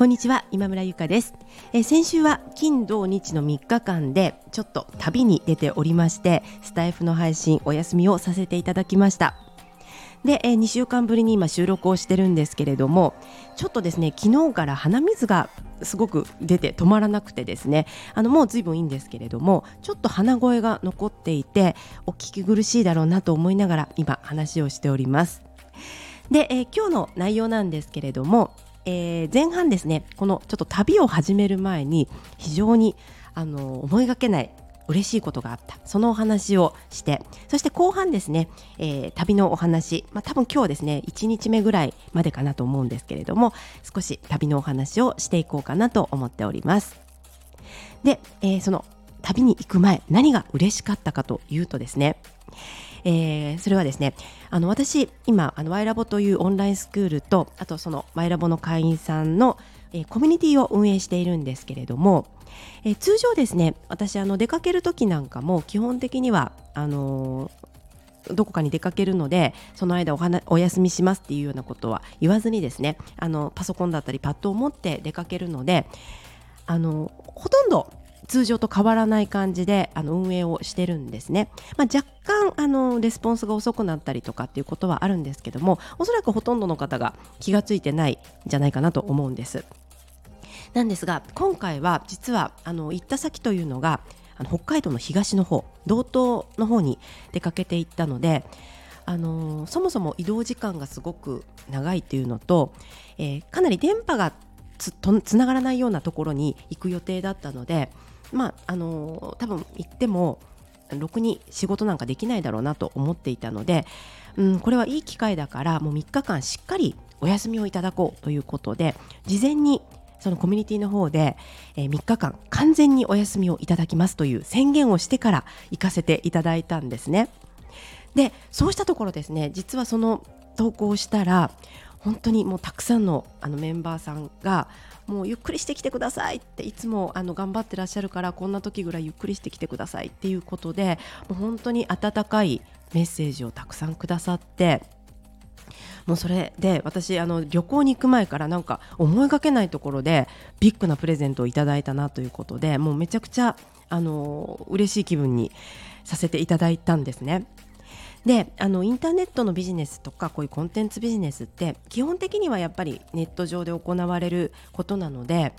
こんにちは、今村ゆかです。先週は金土日の3日間でちょっと旅に出ておりまして、スタイフの配信お休みをさせていただきました。で、2週間ぶりに今収録をしてるんですけれども、ちょっとですね、昨日から鼻水がすごく出て止まらなくてですね、もう随分いいんですけれども、ちょっと鼻声が残っていてお聞き苦しいだろうなと思いながら今話をしております。で、今日の内容なんですけれども、前半ですね、このちょっと旅を始める前に非常に思いがけない嬉しいことがあった、そのお話をして、そして後半ですね、旅のお話、多分今日ですね1日目ぐらいまでかなと思うんですけれども、少し旅のお話をしていこうかなと思っております。で、その旅に行く前何が嬉しかったかというとですね、それはですね、私今ワイラボというオンラインスクールと、あとそのワイラボの会員さんの、コミュニティを運営しているんですけれども、通常ですね、私出かける時なんかも基本的にはどこかに出かけるので、その間お休みしますっていうようなことは言わずにですね、パソコンだったりパッドを持って出かけるので、ほとんど通常と変わらない感じで運営をしてるんですね。若干レスポンスが遅くなったりとかっていうことはあるんですけども、おそらくほとんどの方が気がついてないんじゃないかなと思うんです。なんですが、今回は実は行った先というのが北海道の東の方、道東の方に出かけていったので、そもそも移動時間がすごく長いっていうのと、かなり電波がつながらないようなところに行く予定だったので、多分行ってもろくに仕事なんかできないだろうなと思っていたので、これはいい機会だからもう3日間しっかりお休みをいただこうということで、事前にそのコミュニティの方で、3日間完全にお休みをいただきますという宣言をしてから行かせていただいたんですね。で、そうしたところですね、実はその投稿をしたら本当にもうたくさんのメンバーさんが、もうゆっくりしてきてくださいって、いつも頑張ってらっしゃるからこんな時ぐらいゆっくりしてきてくださいっていうことで、もう本当に温かいメッセージをたくさんくださって、もうそれで私旅行に行く前からなんか思いがけないところでビッグなプレゼントをいただいたなということで、もうめちゃくちゃ嬉しい気分にさせていただいたんですね。で、インターネットのビジネスとかこういうコンテンツビジネスって基本的にはやっぱりネット上で行われることなので、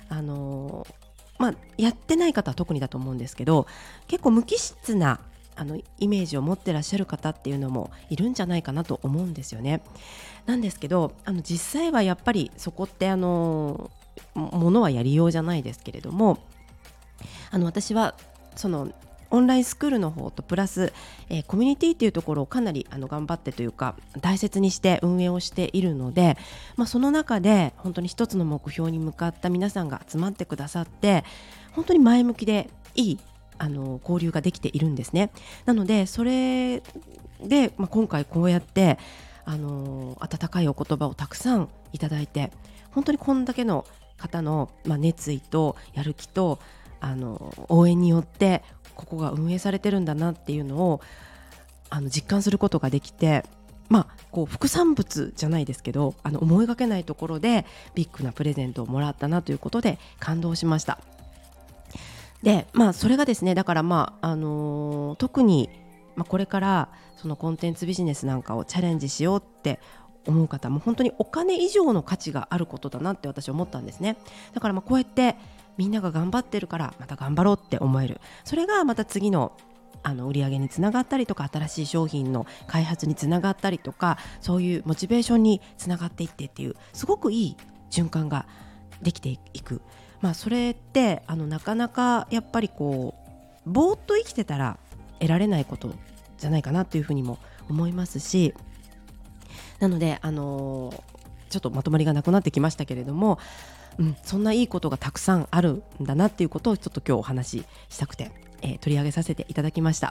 やってない方は特にだと思うんですけど、結構無機質なイメージを持ってらっしゃる方っていうのもいるんじゃないかなと思うんですよね。なんですけど実際はやっぱりそこってものはやりようじゃないですけれども、私はそのオンラインスクールの方とプラス、コミュニティっていうところをかなり頑張ってというか大切にして運営をしているので、その中で本当に一つの目標に向かった皆さんが集まってくださって、本当に前向きでいい交流ができているんですね。なのでそれで、今回こうやって温かいお言葉をたくさんいただいて、本当にこんだけの方の、熱意とやる気と応援によってここが運営されてるんだなっていうのを実感することができて、こう副産物じゃないですけど思いがけないところでビッグなプレゼントをもらったなということで感動しました。で、それがですね、だから特に、これからそのコンテンツビジネスなんかをチャレンジしようって思う方も本当にお金以上の価値があることだなって私は思ったんですね。だからこうやってみんなが頑張ってるからまた頑張ろうって思える、それがまた次の売り上げにつながったりとか、新しい商品の開発につながったりとか、そういうモチベーションにつながっていってっていう、すごくいい循環ができていく。それってなかなかやっぱりこうぼーっと生きてたら得られないことじゃないかなというふうにも思いますし、なのでちょっとまとまりがなくなってきましたけれども、そんないいことがたくさんあるんだなっていうことをちょっと今日お話ししたくて、取り上げさせていただきました。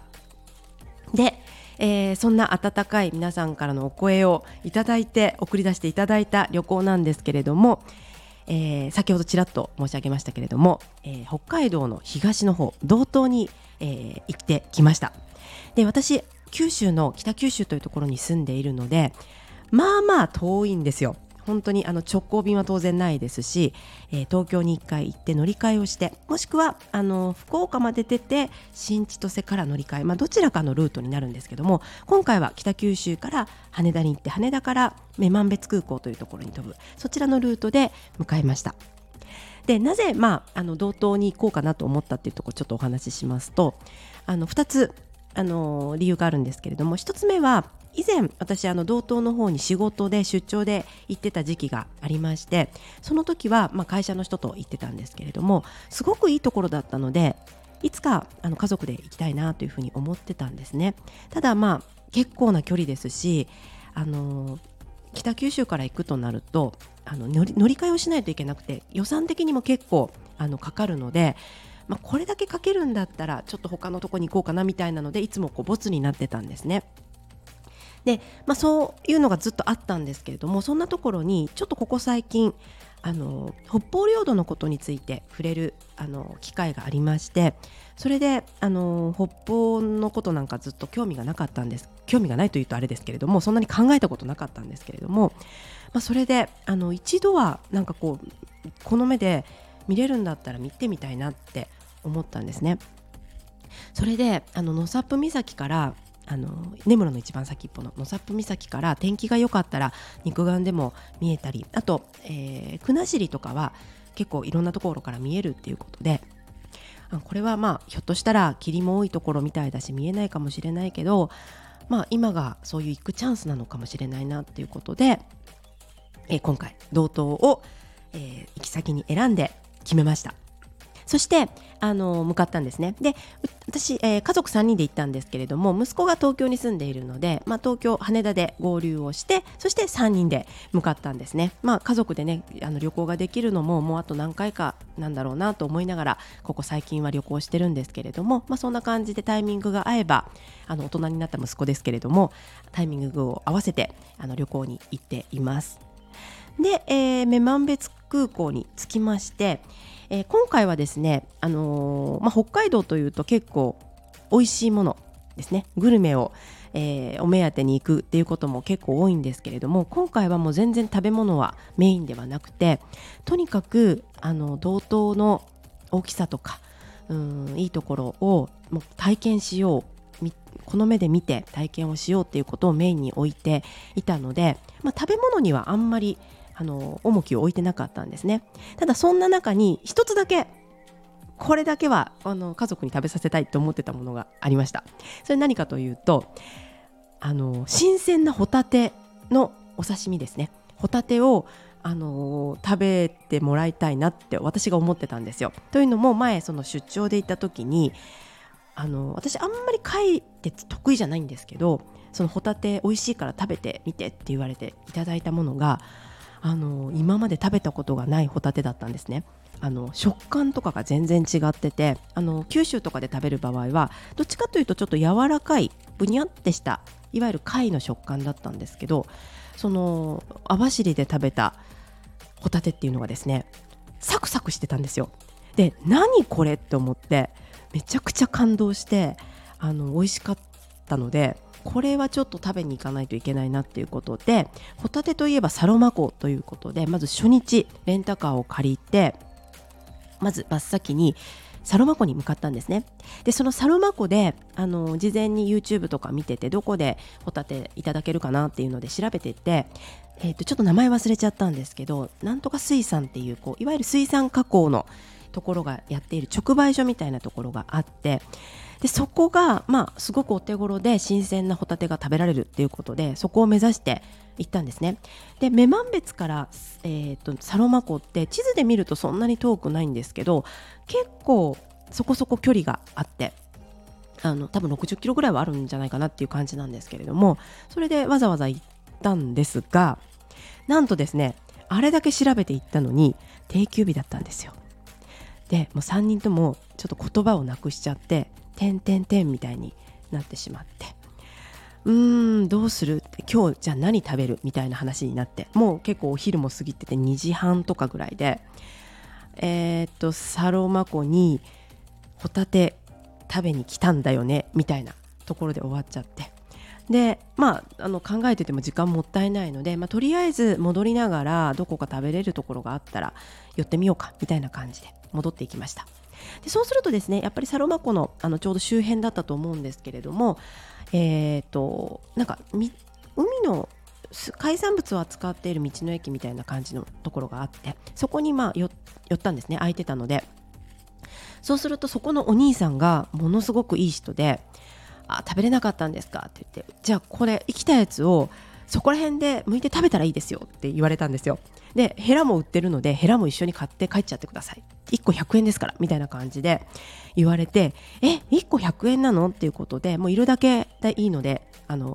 で、そんな温かい皆さんからのお声をいただいて送り出していただいた旅行なんですけれども、先ほどちらっと申し上げましたけれども、北海道の東の方道東に、行ってきました。で、私九州の北九州というところに住んでいるので、遠いんですよ。 本当に直行便は当然ないですし、東京に1回行って乗り換えをして、もしくは福岡まで出て新千歳から乗り換え、どちらかのルートになるんですけども、今回は北九州から羽田に行って、羽田から女満別空港というところに飛ぶ、そちらのルートで向かいました。でなぜ、道東に行こうかなと思ったっていうところちょっとお話ししますと、2つ理由があるんですけれども、1つ目は以前私道東の方に仕事で出張で行ってた時期がありまして、その時は会社の人と行ってたんですけれども、すごくいいところだったので、いつか家族で行きたいなというふうに思ってたんですね。ただ結構な距離ですし、北九州から行くとなると乗り換えをしないといけなくて、予算的にも結構かかるので、これだけかけるんだったらちょっと他のとこに行こうかなみたいなので、いつもボツになってたんですね。で、そういうのがずっとあったんですけれども、そんなところにちょっとここ最近北方領土のことについて触れる機会がありまして、それで北方のことなんかずっと興味がなかったんです。興味がないというとあれですけれども、そんなに考えたことなかったんですけれども、それで一度はこの目で見れるんだったら見てみたいなって思ったんですね。それで納沙布岬から根室の一番先っぽの納沙布岬から天気が良かったら肉眼でも見えたり、あと、国後とかは結構いろんなところから見えるっていうことで、これはひょっとしたら霧も多いところみたいだし見えないかもしれないけど、今がそういう行くチャンスなのかもしれないなっていうことで、今回道東を、行き先に選んで決めました。そして向かったんですね。で私、家族3人で行ったんですけれども、息子が東京に住んでいるので、東京羽田で合流をして、そして3人で向かったんですね。家族でね旅行ができるのももうあと何回かなんだろうなと思いながら、ここ最近は旅行してるんですけれども、そんな感じでタイミングが合えば大人になった息子ですけれども、タイミングを合わせて旅行に行っています。で、女満別空港に着きまして、今回はですね、北海道というと結構美味しいものですね、グルメを、お目当てに行くっていうことも結構多いんですけれども、今回はもう全然食べ物はメインではなくて、とにかく道東の大きさとかいいところをもう体験しよう、この目で見て体験をしようっていうことをメインに置いていたので、食べ物にはあんまり重きを置いてなかったんですね。ただそんな中に一つだけ、これだけは家族に食べさせたいと思ってたものがありました。それ何かというと、新鮮なホタテのお刺身ですね。ホタテを食べてもらいたいなって私が思ってたんですよ。というのも、前その出張で行った時に私あんまり貝って得意じゃないんですけど、そのホタテ美味しいから食べてみてって言われていただいたものが、今まで食べたことがないホタテだったんですね。食感とかが全然違ってて、九州とかで食べる場合はどっちかというとちょっと柔らかいブニャってしたいわゆる貝の食感だったんですけど、その網走で食べたホタテっていうのがですね、サクサクしてたんですよ。で、何これって思ってめちゃくちゃ感動して、美味しかったので、これはちょっと食べに行かないといけないなっていうことで、ホタテといえばサロマ湖ということで、まず初日レンタカーを借りて、まず真っ先にサロマ湖に向かったんですね。でそのサロマ湖で事前に YouTube とか見てて、どこでホタテいただけるかなっていうので調べてて、ちょっと名前忘れちゃったんですけど、なんとか水産っていう、いわゆる水産加工のところがやっている直売所みたいなところがあって、でそこがすごくお手頃で新鮮なホタテが食べられるっていうことで、そこを目指して行ったんですね。で女満別から、サロマ湖って地図で見るとそんなに遠くないんですけど、結構そこそこ距離があって、多分60キロぐらいはあるんじゃないかなっていう感じなんですけれども、それでわざわざ行ったんですが、なんとですね、あれだけ調べて行ったのに定休日だったんですよ。でもう3人ともちょっと言葉をなくしちゃって、点々点みたいになってしまって、どうするって、今日じゃあ何食べるみたいな話になって、もう結構お昼も過ぎてて2時半とかぐらいで、サロマ湖にホタテ食べに来たんだよねみたいなところで終わっちゃって、 で考えてても時間もったいないので、とりあえず戻りながらどこか食べれるところがあったら寄ってみようかみたいな感じで戻っていきました。でそうするとですね、やっぱりサロマ湖の、ちょうど周辺だったと思うんですけれども、なんか海の海産物を扱っている道の駅みたいな感じのところがあって、そこに寄ったんですね。空いてたので。そうするとそこのお兄さんがものすごくいい人で、食べれなかったんですかって言って、じゃあこれ生きたやつをそこら辺で剥いて食べたらいいですよって言われたんですよ。でヘラも売ってるのでヘラも一緒に買って帰っちゃってください、1個100円ですからみたいな感じで言われて、1個100円なのっていうことで、もういるだけでいいので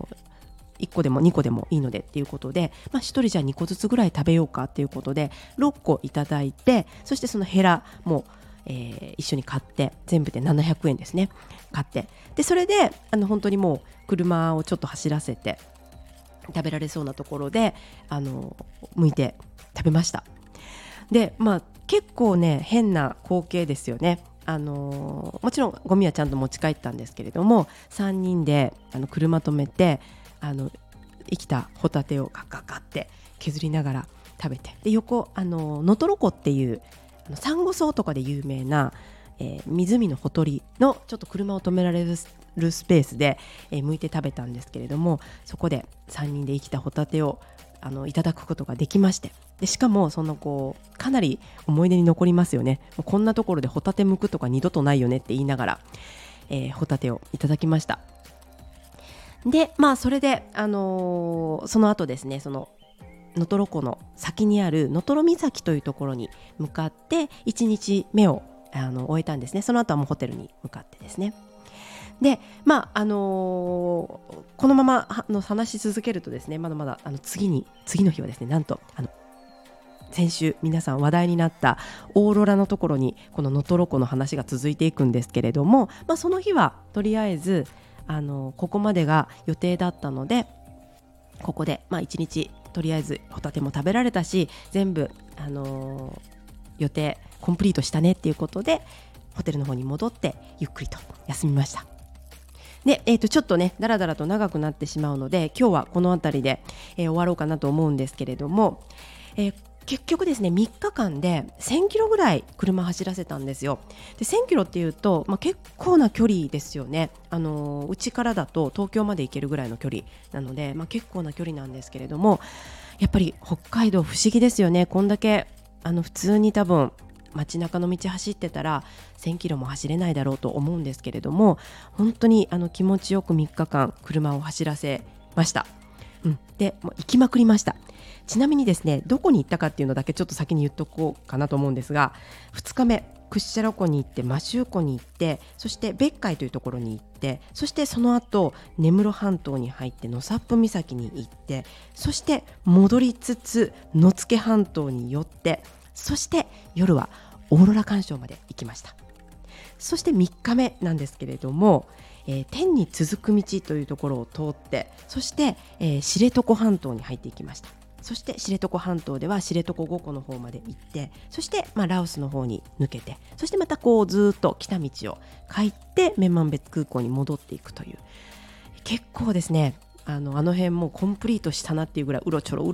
1個でも2個でもいいのでっていうことで、1人じゃあ2個ずつぐらい食べようかっていうことで6個いただいて、そしてそのヘラも一緒に買って、全部で700円ですね、買って、でそれで本当にもう車をちょっと走らせて食べられそうなところで剥いて食べました。で結構ね変な光景ですよね。もちろんゴミはちゃんと持ち帰ったんですけれども、3人で車止めて生きたホタテをガッガッガッって削りながら食べて、で横能取湖っていうサンゴ礁とかで有名な、湖のほとりのちょっと車を止められるスペースで、剥いて食べたんですけれども、そこで3人で生きたホタテをいただくことができまして、でしかもかなり思い出に残りますよね。もうこんなところでホタテ剥くとか二度とないよねって言いながら、ホタテをいただきました。でそれで、その後ですね、能取湖の先にある能取岬というところに向かって1日目を終えたんですね。その後はもうホテルに向かってですね。でこのまま話し続けるとですね、まだまだ次の日はですね、なんと先週皆さん話題になったオーロラのところにこの能取湖の話が続いていくんですけれども、その日はとりあえずここまでが予定だったので、ここで1日とりあえずホタテも食べられたし、全部、予定コンプリートしたねっていうことでホテルの方に戻ってゆっくりと休みました。で、ちょっとねだらだらと長くなってしまうので今日はこの辺りで、終わろうかなと思うんですけれども、結局ですね3日間で1000キロぐらい車走らせたんですよ。で1000キロっていうと、結構な距離ですよね。うちからだと東京まで行けるぐらいの距離なので、結構な距離なんですけれども、やっぱり北海道不思議ですよね。こんだけ普通に多分街中の道走ってたら1000キロも走れないだろうと思うんですけれども、本当に気持ちよく3日間車を走らせました。でもう行きまくりました。ちなみにですね、どこに行ったかっていうのだけちょっと先に言っとこうかなと思うんですが、2日目屈斜路湖に行って摩周湖に行って、そして別海というところに行って、そしてその後根室半島に入って納沙布岬に行って、そして戻りつつ野付半島に寄って、そして夜はオーロラ鑑賞まで行きました。そして3日目なんですけれども、天に続く道というところを通って、そして、知床半島に入っていきました。そして知床半島では知床五湖の方まで行って、そして、ラオスの方に抜けて、そしてまたこうずっと来た道を帰って女満別空港に戻っていくという、結構ですねあの辺もうコンプリートしたなっていうぐらいうろちょろ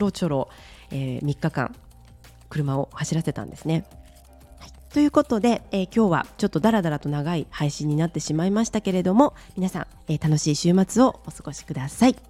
3日間車を走らせたんですね。ということで、今日はちょっとダラダラと長い配信になってしまいましたけれども、皆さん、楽しい週末をお過ごしください。